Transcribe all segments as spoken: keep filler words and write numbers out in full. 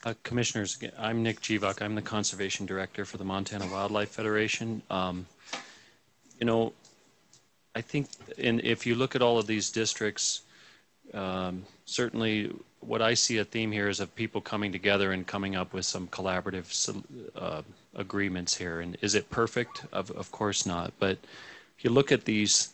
Uh, Commissioners, I'm Nick Jivak. I'm the Conservation Director for the Montana Wildlife Federation. Um, you know, I think in, if you look at all of these districts, um, certainly what I see a theme here is of people coming together and coming up with some collaborative uh, agreements here. And is it perfect? Of, of course not. But if you look at these,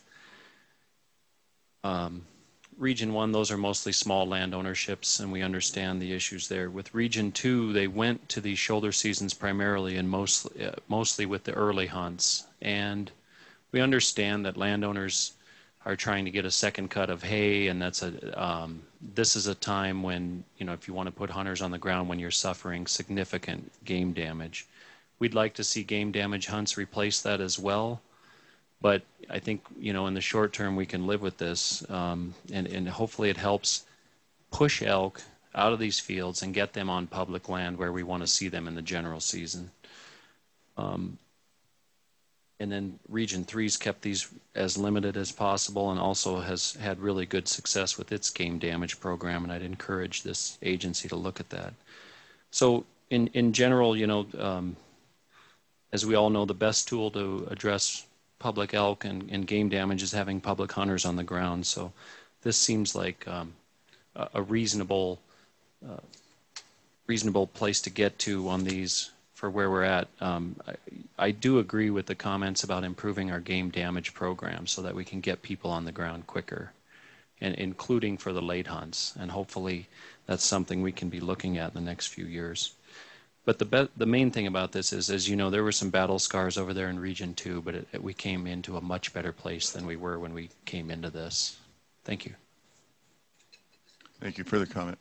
um, Region one, those are mostly small land ownerships, and we understand the issues there. With Region two, they went to these shoulder seasons primarily and mostly, uh, mostly with the early hunts. And we understand that landowners are trying to get a second cut of hay, and that's a, um, this is a time when, you know, if you want to put hunters on the ground when you're suffering significant game damage. We'd like to see game damage hunts replace that as well. But I think, you know, in the short term, we can live with this, um, and, and hopefully it helps push elk out of these fields and get them on public land where we want to see them in the general season. Um, and then Region three's kept these as limited as possible and also has had really good success with its game damage program, and I'd encourage this agency to look at that. So in, in general, you know, um, as we all know, the best tool to address public elk and, and game damage is having public hunters on the ground. So this seems like um, a, a reasonable uh, reasonable place to get to on these for where we're at. Um, I, I do agree with the comments about improving our game damage program so that we can get people on the ground quicker, and including for the late hunts. And hopefully that's something we can be looking at in the next few years. But the be the main thing about this is, as you know, there were some battle scars over there in Region two, but it, it, we came into a much better place than we were when we came into this. Thank you. Thank you. Further comment?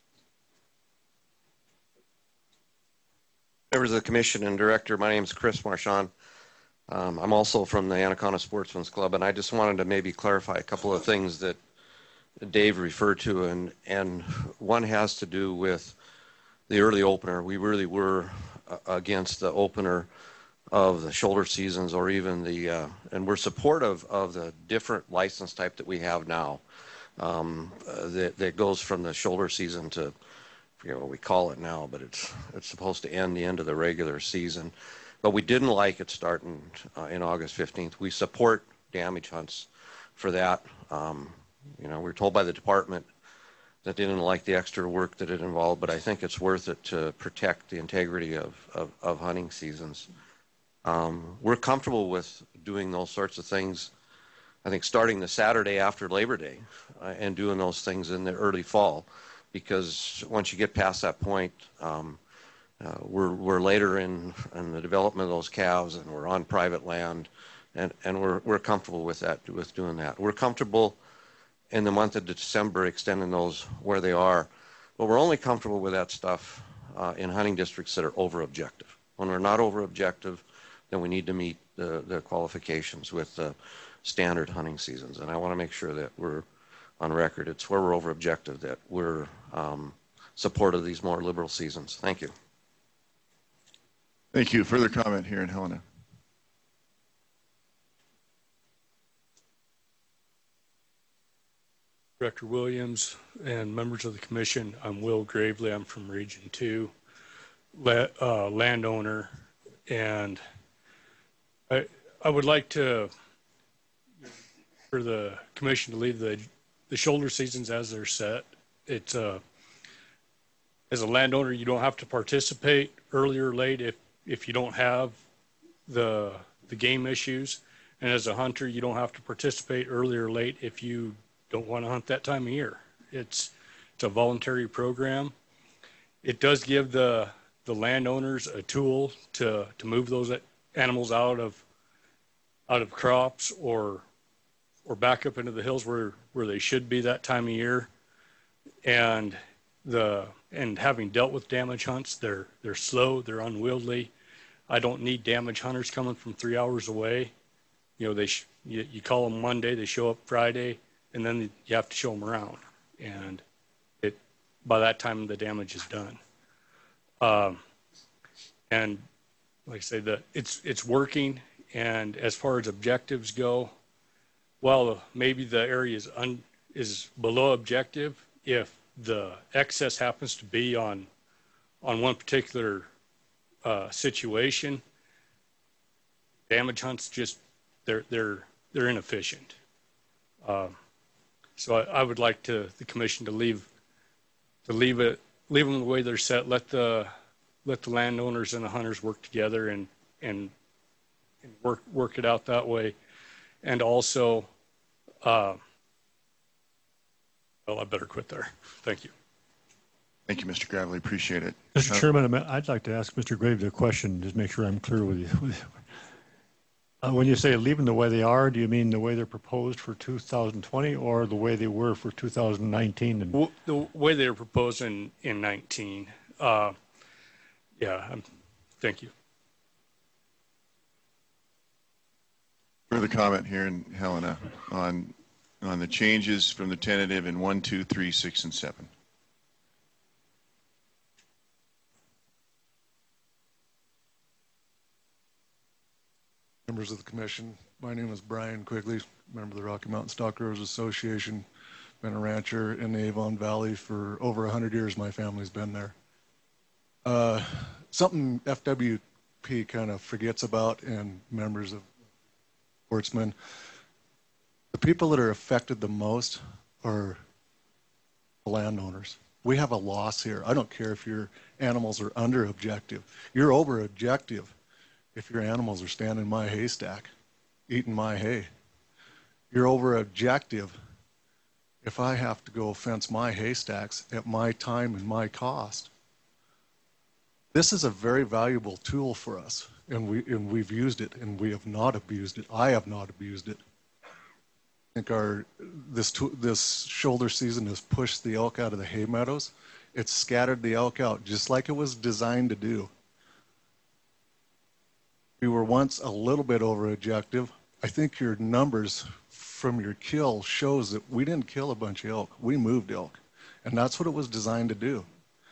Members of the Commission and Director, my name is Chris Marchand. Um, I'm also from the Anaconda Sportsman's Club, and I just wanted to maybe clarify a couple of things that Dave referred to, and, and one has to do with the early opener. We really were uh, against the opener of the shoulder seasons, or even the, uh, and we're supportive of the different license type that we have now um, uh, that, that goes from the shoulder season to, I forget what we call it now, but it's, it's supposed to end the end of the regular season. But we didn't like it starting uh, in August fifteenth. We support damage hunts for that. Um, you know, we were told by the department that they didn't like the extra work that it involved, but I think it's worth it to protect the integrity of, of, of hunting seasons. Um, we're comfortable with doing those sorts of things, I think, starting the Saturday after Labor Day uh, and doing those things in the early fall, because once you get past that point, um, uh, we're, we're later in, in the development of those calves, and we're on private land, and, and we're, we're comfortable with that, with doing that. We're comfortable in the month of December extending those where they are, but we're only comfortable with that stuff uh, in hunting districts that are over objective. When we're not over objective, then we need to meet the, the qualifications with the standard hunting seasons. And I want to make sure that we're on record. It's where we're over objective that we're um, supportive of these more liberal seasons. Thank you. Thank you. Further comment here in Helena. Director Williams and members of the commission, I'm Will Gravely. I'm from Region two, La uh, landowner, and I, I would like to, for the commission to leave the, the shoulder seasons as they're set. It's uh, as a landowner, you don't have to participate early or late if, if you don't have the, the game issues. And as a hunter, you don't have to participate early or late if you don't want to hunt that time of year. It's it's a voluntary program. It does give the the landowners a tool to to move those animals out of out of crops or or back up into the hills where where they should be that time of year. And the and having dealt with damage hunts, they're they're slow, they're unwieldy. I don't need damage hunters coming from three hours away. You know, they sh you, you call them Monday, they show up Friday, and then you have to show them around, and it by that time the damage is done. Um, and like I say, the it's it's working. And as far as objectives go, well, maybe the area is un, is below objective. If the excess happens to be on on one particular uh, situation, damage hunts just they're they're they're inefficient. Uh, so I, I would like to the commission to leave to leave it leave them the way they're set. Let the let the landowners and the hunters work together and and, and work work it out that way. And also, uh, well, I better quit there. Thank you. Thank you, Mister Gravely. Appreciate it. Mister Uh, Chairman, I'd like to ask Mister Graves a question, just make sure I'm clear with you. Uh, when you say leaving the way they are, do you mean the way they're proposed for two thousand twenty or the way they were for two thousand nineteen? And W- The way they were proposing in nineteen, uh, yeah, um, thank you. Further comment here in Helena on on the changes from the tentative in one, two, three, six, and seven. Members of the commission, my name is Brian Quigley, member of the Rocky Mountain Stock Growers Association. Been a rancher in the Avon Valley for over one hundred years. My family's been there. Uh, something F W P kind of forgets about, and members of sportsmen, the people that are affected the most are the landowners. We have a loss here. I don't care if your animals are under objective. You're over objective if your animals are standing in my haystack, eating my hay. You're over objective if I have to go fence my haystacks at my time and my cost. This is a very valuable tool for us, and, we, and we've used it, and we have not abused it. I have not abused it. I think our, this, this shoulder season has pushed the elk out of the hay meadows. It's scattered the elk out just like it was designed to do. We were once a little bit over objective. I think your numbers from your kill shows that we didn't kill a bunch of elk. We moved elk. And that's what it was designed to do.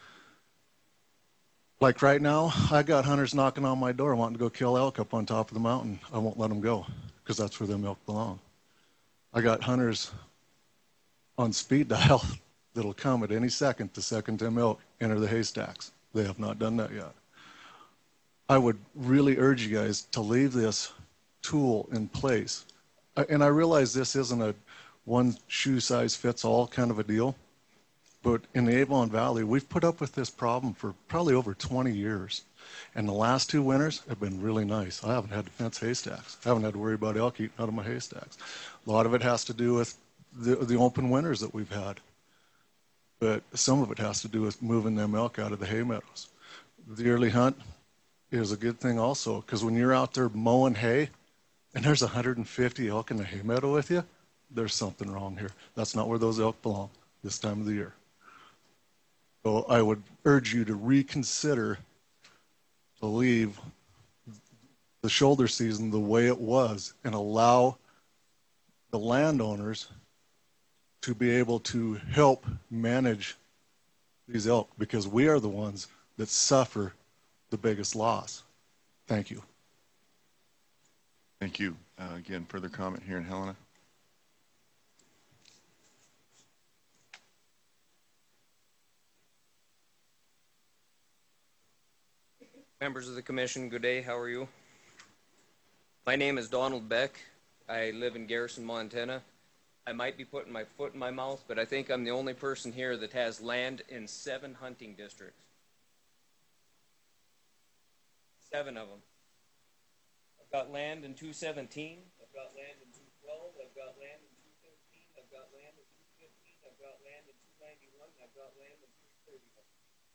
Like right now, I got hunters knocking on my door wanting to go kill elk up on top of the mountain. I won't let them go because that's where them elk belong. I got hunters on speed dial that'll come at any second to second them elk enter the haystacks. They have not done that yet. I would really urge you guys to leave this tool in place. And I realize this isn't a one shoe size fits all kind of a deal, but in the Avon Valley, we've put up with this problem for probably over twenty years. And the last two winters have been really nice. I haven't had to fence haystacks. I haven't had to worry about elk eating out of my haystacks. A lot of it has to do with the, the open winters that we've had. But some of it has to do with moving them elk out of the hay meadows. The early hunt is a good thing also, because when you're out there mowing hay and there's one hundred fifty elk in the hay meadow with you, there's something wrong here. That's not where those elk belong this time of the year. So I would urge you to reconsider to leave the shoulder season the way it was and allow the landowners to be able to help manage these elk, because we are the ones that suffer the biggest loss. Thank you. Thank you. Uh, again, further comment here in Helena. Members of the commission, good day. How are you? My name is Donald Beck. I live in Garrison, Montana. I might be putting my foot in my mouth, but I think I'm the only person here that has land in seven hunting districts. Seven of them. I've got land in two seventeen. I've got land in two twelve. I've got land in two thirteen. I've got land in two fifteen. I've got land in two ninety-one. I've got land in two thirty-one.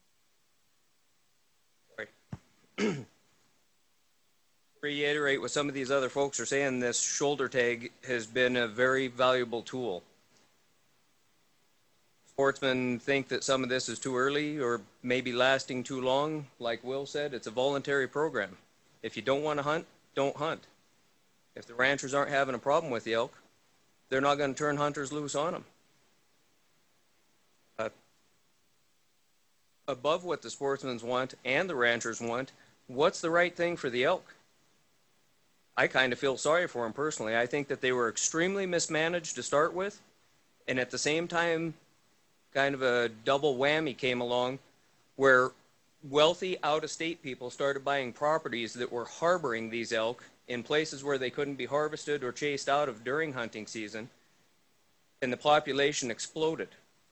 Sorry. Reiterate what some of these other folks are saying, this shoulder tag has been a very valuable tool. Sportsmen think that some of this is too early or maybe lasting too long. Like Will said, it's a voluntary program. If you don't want to hunt, don't hunt. If the ranchers aren't having a problem with the elk, they're not going to turn hunters loose on them. Uh, above what the sportsmen want and the ranchers want, what's the right thing for the elk? I kind of feel sorry for them personally. I think that they were extremely mismanaged to start with, and at the same time, kind of a double whammy came along where wealthy out-of-state people started buying properties that were harboring these elk in places where they couldn't be harvested or chased out of during hunting season, and the population exploded.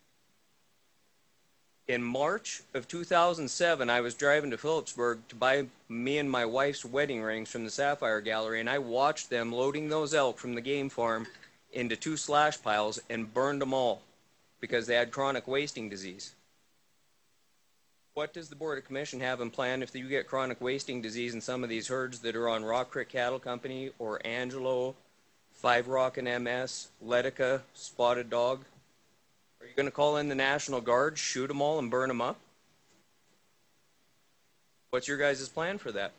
In March of two thousand seven, I was driving to Phillipsburg to buy me and my wife's wedding rings from the Sapphire Gallery, and I watched them loading those elk from the game farm into two slash piles and burned them all because they had chronic wasting disease. What does the Board of Commission have in plan if you get chronic wasting disease in some of these herds that are on Rock Creek Cattle Company or Angelo, Five Rock and M S, Letica, Spotted Dog? Are you going to call in the National Guard, shoot them all, and burn them up? What's your guys' plan for that?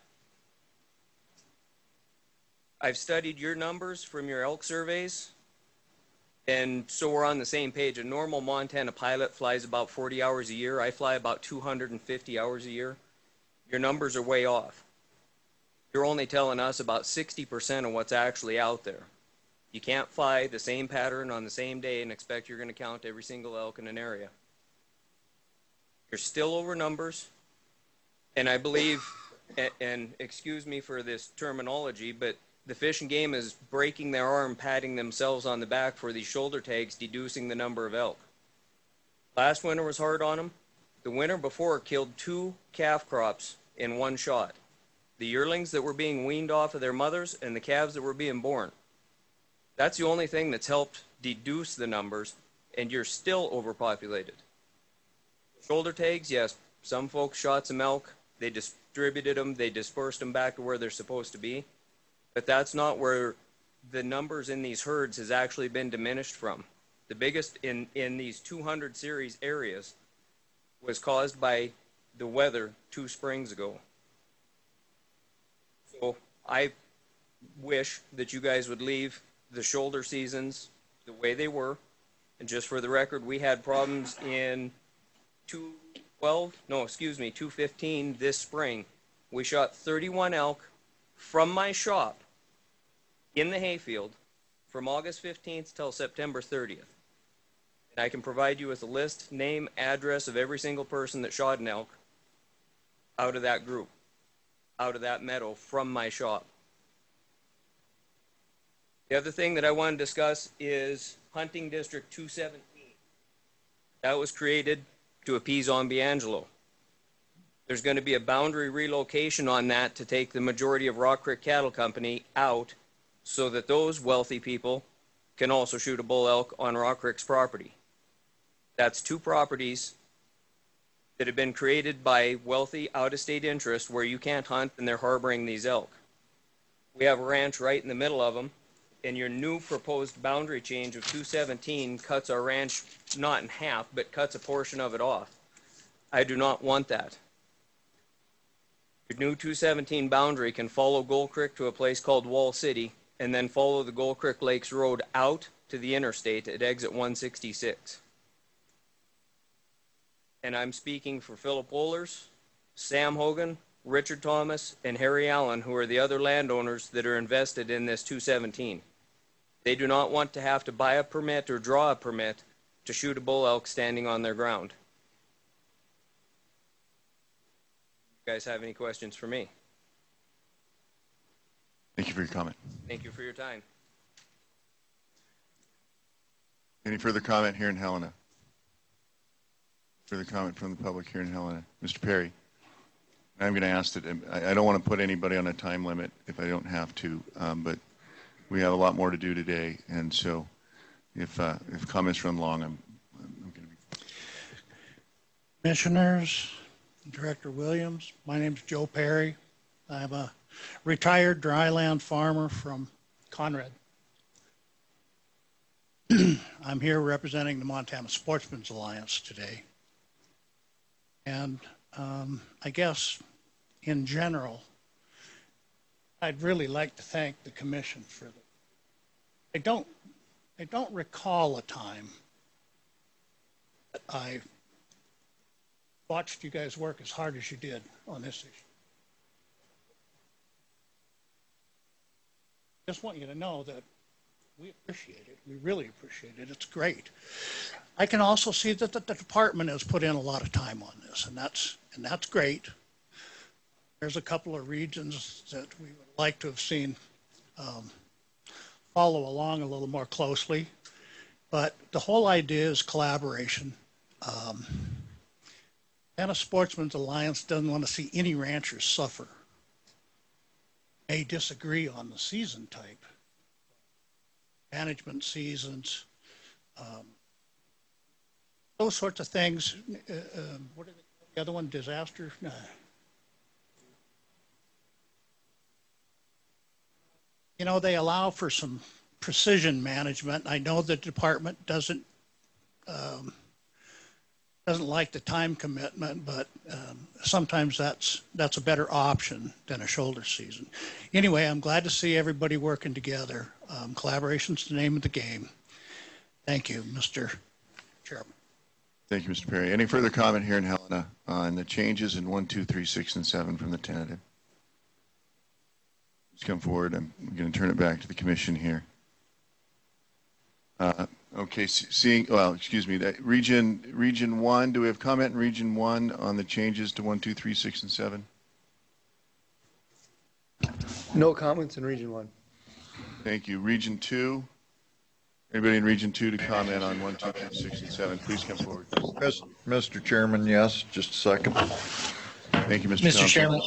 I've studied your numbers from your elk surveys, and so we're on the same page. A normal Montana pilot flies about forty hours a year. I fly about two hundred fifty hours a year. Your numbers are way off. You're only telling us about sixty percent of what's actually out there. You can't fly the same pattern on the same day and expect you're going to count every single elk in an area. You're still over numbers, and I believe, and, and excuse me for this terminology, but the Fish and Game is breaking their arm, patting themselves on the back for these shoulder tags, deducing the number of elk. Last winter was hard on them. The winter before killed two calf crops in one shot. The yearlings that were being weaned off of their mothers and the calves that were being born. That's the only thing that's helped deduce the numbers, and you're still overpopulated. Shoulder tags, yes, some folks shot some elk. They distributed them. They dispersed them back to where they're supposed to be. But that's not where the numbers in these herds has actually been diminished from. The biggest in, in these two hundred series areas was caused by the weather two springs ago. So I wish that you guys would leave the shoulder seasons the way they were. And just for the record, we had problems in two twelve, no, excuse me, two fifteen this spring. We shot thirty-one elk from my shop in the hayfield from August fifteenth till September thirtieth. And I can provide you with a list, name, address of every single person that shot an elk out of that group, out of that meadow from my shop. The other thing that I want to discuss is Hunting District two seventeen. That was created to appease Ombiangelo. There's going to be a boundary relocation on that to take the majority of Rock Creek Cattle Company out so that those wealthy people can also shoot a bull elk on Rock Creek's property. That's two properties that have been created by wealthy out-of-state interests where you can't hunt and they're harboring these elk. We have a ranch right in the middle of them, and your new proposed boundary change of two seventeen cuts our ranch not in half, but cuts a portion of it off. I do not want that. Your new two seventeen boundary can follow Gold Creek to a place called Wall City, and then follow the Gold Creek Lakes Road out to the interstate at exit one sixty-six. And I'm speaking for Philip Wohlers, Sam Hogan, Richard Thomas, and Harry Allen, who are the other landowners that are invested in this two seventeen. They do not want to have to buy a permit or draw a permit to shoot a bull elk standing on their ground. You guys have any questions for me? Thank you for your comment. Thank you for your time. Any further comment here in Helena? Further comment from the public here in Helena? Mister Perry, I'm going to ask that, I, I don't want to put anybody on a time limit if I don't have to, um, but we have a lot more to do today, and so if uh, if comments run long, I'm, I'm going to be... Commissioners, Director Williams, my name is Joe Perry. I'm a retired dryland farmer from Conrad. I'm here representing the Montana Sportsmen's Alliance today. And um, I guess in general, I'd really like to thank the commission for the, I don't, I don't recall a time that I watched you guys work as hard as you did on this issue. Just want you to know that we appreciate it. We really appreciate it. It's great. I can also see that the, the department has put in a lot of time on this, and that's and that's great. There's a couple of regions that we would like to have seen um, follow along a little more closely, but the whole idea is collaboration. Um, Montana Sportsmen's Alliance doesn't want to see any ranchers suffer. May disagree on the season type, management seasons, um, those sorts of things. Uh, uh, what are they, the other one? Disaster? No. You know, they allow for some precision management. I know the department doesn't um, doesn't like the time commitment, but um, sometimes that's that's a better option than a shoulder season. Anyway, I'm glad to see everybody working together. Um, collaboration's the name of the game. Thank you, Mister Chairman. Thank you, Mister Perry. Any further comment here in Helena on the changes in one, two, three, six, and seven from the tentative? Let's come forward. I'm going to turn it back to the commission here. Uh, okay, seeing, well, excuse me, that region, region one, do we have comment in region one on the changes to one, two, three, six, and seven? No comments in region one. Thank you. Region two, anybody in region two to comment on one, two, three, six, and seven, please come forward. Mister Chairman, yes, just a second. Thank you, Mister Mister Chairman.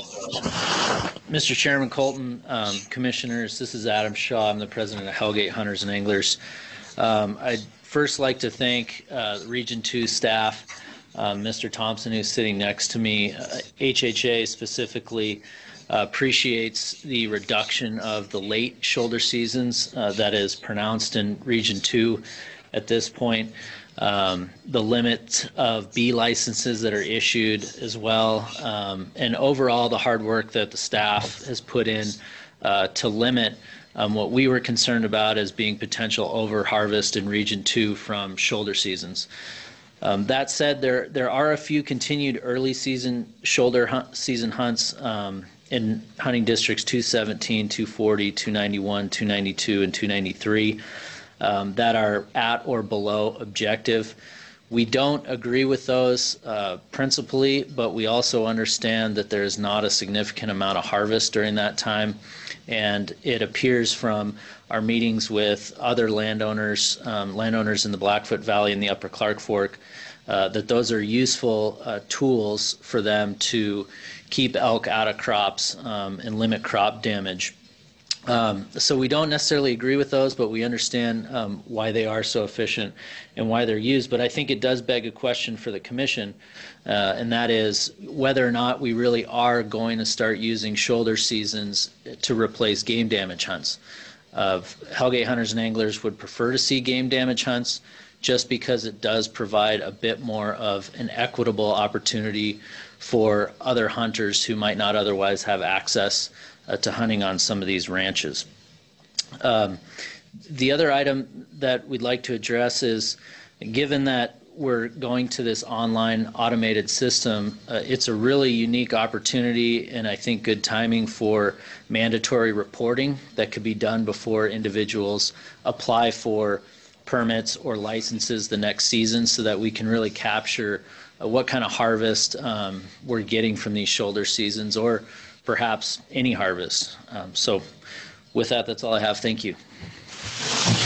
Mister Chairman, Colton, um, Commissioners, this is Adam Shaw. I'm the president of Hellgate Hunters and Anglers. Um, I'd first like to thank uh, Region two staff, uh, Mister Thompson, who's sitting next to me. Uh, H H A specifically uh, appreciates the reduction of the late shoulder seasons uh, that is pronounced in Region two at this point. Um, the limit of B licenses that are issued as well, um, and overall the hard work that the staff has put in uh, to limit um, what we were concerned about as being potential over harvest in Region two from shoulder seasons. Um, that said, there there are a few continued early season shoulder hunt, season hunts um, in hunting districts two seventeen, two forty, two ninety-one, two ninety-two, and two ninety-three. Um, that are at or below objective. We don't agree with those uh, principally, but we also understand that there is not a significant amount of harvest during that time. And it appears from our meetings with other landowners, um, landowners in the Blackfoot Valley and the Upper Clark Fork, uh, that those are useful uh, tools for them to keep elk out of crops um, and limit crop damage. Um, so we don't necessarily agree with those, but we understand um, why they are so efficient and why they're used. But I think it does beg a question for the commission, uh, and that is whether or not we really are going to start using shoulder seasons to replace game damage hunts. Uh, Hellgate Hunters and Anglers would prefer to see game damage hunts just because it does provide a bit more of an equitable opportunity for other hunters who might not otherwise have access Uh, to hunting on some of these ranches. Um, the other item that we'd like to address is, given that we're going to this online automated system, uh, it's a really unique opportunity and I think good timing for mandatory reporting that could be done before individuals apply for permits or licenses the next season, so that we can really capture uh, what kind of harvest um, we're getting from these shoulder seasons, or perhaps any harvest. Um, so with that, that's all I have. Thank you.